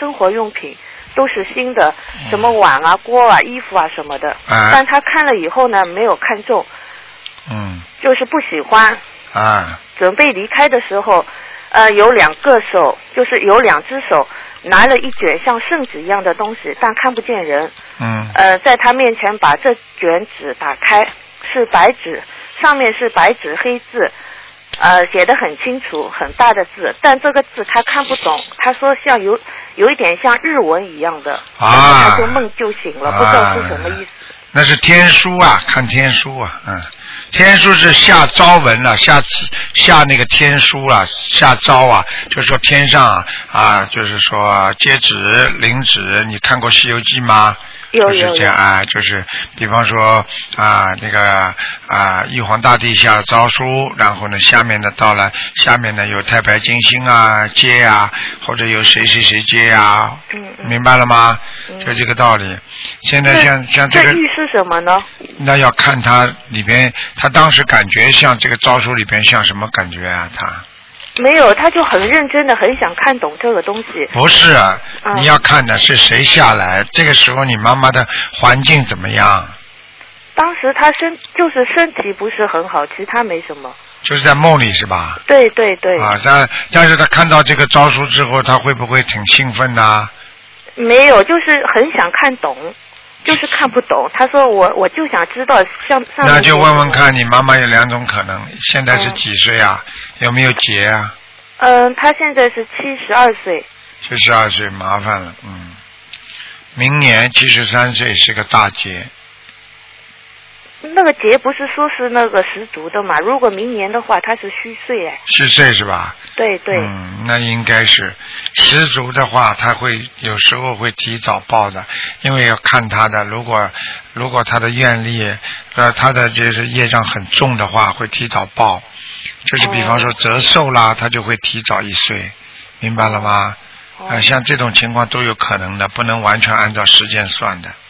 生活用品都是新的，什么碗啊、锅啊、衣服啊什么的。但他看了以后呢，没有看中。就是不喜欢。准备离开的时候，有2个手，就是有2只手拿了一卷像圣纸一样的东西，但看不见人。在他面前把这卷纸打开，是白纸，上面是白纸黑字。写得很清楚，很大的字，但这个字他看不懂。他说像有一点像日文一样的，他就梦就醒了，不知道是什么意思。 那是天书啊，看天书啊，天书是下诏文了，下那个天书了，下诏啊，就是说天上就是说接旨领旨。你看过《西游记》吗？就是这样就是比方说那个玉皇大帝下诏书，然后呢下面呢到了下面呢有太白金星接或者有谁接明白了吗？就这个道理。现在像这个这预示什么呢？ 那要看他里边，他当时感觉像这个诏书里边像什么感觉啊？他没有，他就很认真的，很想看懂这个东西。 不是你要看的是谁下来。这个时候你妈妈的环境怎么样？ 当时他就是身体不是很好，其他没什么。 就是在梦里是吧？ 对。 但是他看到这个诏书之后，他会不会挺兴奋呢？ 没有，就是很想看懂。就是看不懂，他说我就想知道像那就问问看你妈妈有2种可能，现在是几岁啊？有没有结啊？ 他现在是72岁。 72岁麻烦了，明年73岁是个大劫。 那个劫不是说是那个10足的嘛？如果明年的话，他是虚岁虚岁是吧？ 对。 那应该是10足的话，他会有时候会提早报的，因为要看他的。如果他的愿力他的就是业障很重的话，会提早报。就是比方说折寿啦，他就会提早1岁，明白了吗？像这种情况都有可能的，不能完全按照时间算的。